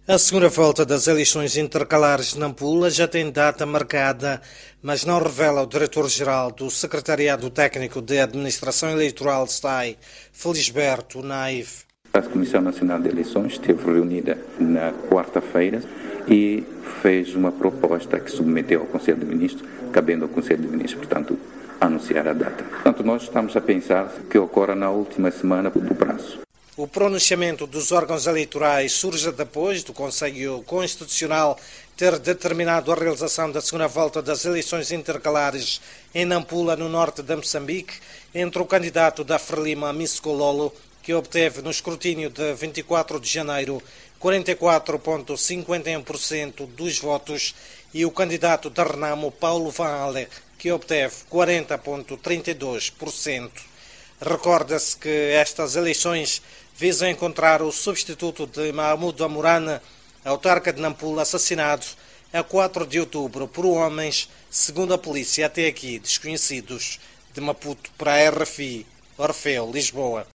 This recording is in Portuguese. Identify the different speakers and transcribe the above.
Speaker 1: A segunda volta das eleições intercalares de Nampula já tem data marcada, mas não revela o diretor-geral do Secretariado Técnico de Administração Eleitoral SAI, Felisberto Naive.
Speaker 2: A Comissão Nacional de Eleições esteve reunida na quarta-feira e fez uma proposta que submeteu ao Conselho de Ministros, cabendo ao Conselho de Ministros, portanto, anunciar a data. Portanto, nós estamos a pensar que ocorra na última semana do prazo.
Speaker 1: O pronunciamento dos órgãos eleitorais surge depois do Conselho Constitucional ter determinado a realização da segunda volta das eleições intercalares em Nampula, no norte de Moçambique, entre o candidato da Frelimo Miskololo, que obteve no escrutínio de 24 de janeiro 44,51% dos votos, e o candidato da Renamo, Paulo Van Ale, que obteve 40,32%. Recorda-se que estas eleições visam encontrar o substituto de Mahmoud Amurana, autarca de Nampula, assassinado a 4 de outubro por homens, segundo a polícia até aqui desconhecidos. De Maputo para a RFI, Orfeu, Lisboa.